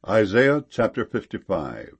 Isaiah chapter 55.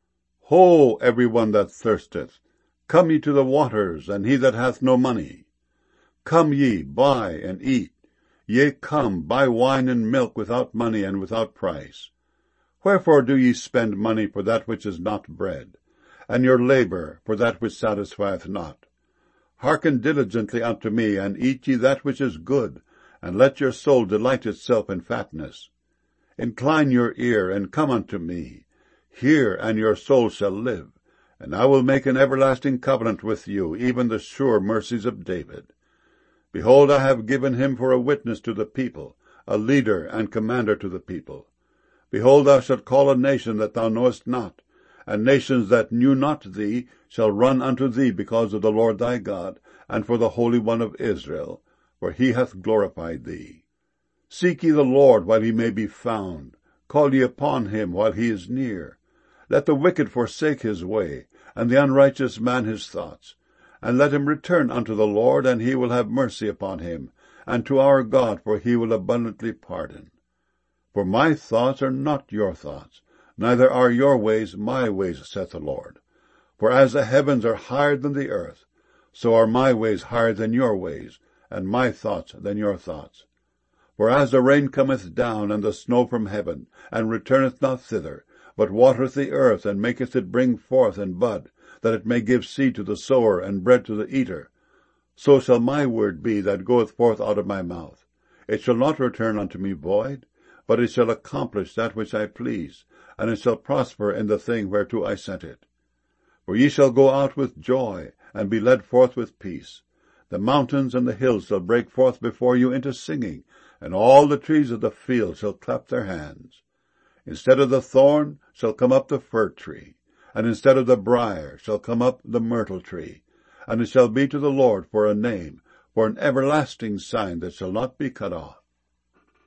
Ho, every one that thirsteth, come ye to the waters, and he that hath no money. Come ye, buy and eat. Yea, come, buy wine and milk without money and without price. Wherefore do ye spend money for that which is not bread, and your labor for that which satisfieth not? Hearken diligently unto me, and eat ye that which is good, and let your soul delight itself in fatness. Incline your ear, and come unto me. Hear, and your soul shall live. And I will make an everlasting covenant with you, even the sure mercies of David. Behold, I have given him for a witness to the people, a leader and commander to the people. Behold, thou shalt call a nation that thou knowest not, and nations that knew not thee shall run unto thee because of the Lord thy God, and for the Holy One of Israel, for he hath glorified thee. Seek ye the Lord while he may be found. Call ye upon him while he is near. Let the wicked forsake his way, and the unrighteous man his thoughts. And let him return unto the Lord, and he will have mercy upon him, and to our God, for he will abundantly pardon. For my thoughts are not your thoughts, neither are your ways my ways, saith the Lord. For as the heavens are higher than the earth, so are my ways higher than your ways, and my thoughts than your thoughts. For as the rain cometh down, and the snow from heaven, and returneth not thither, but watereth the earth, and maketh it bring forth and bud, that it may give seed to the sower, and bread to the eater, so shall my word be that goeth forth out of my mouth. It shall not return unto me void, but it shall accomplish that which I please, and it shall prosper in the thing whereto I sent it. For ye shall go out with joy, and be led forth with peace. The mountains and the hills shall break forth before you into singing, and all the trees of the field shall clap their hands. Instead of the thorn shall come up the fir tree, and instead of the brier shall come up the myrtle tree. And it shall be to the Lord for a name, for an everlasting sign that shall not be cut off.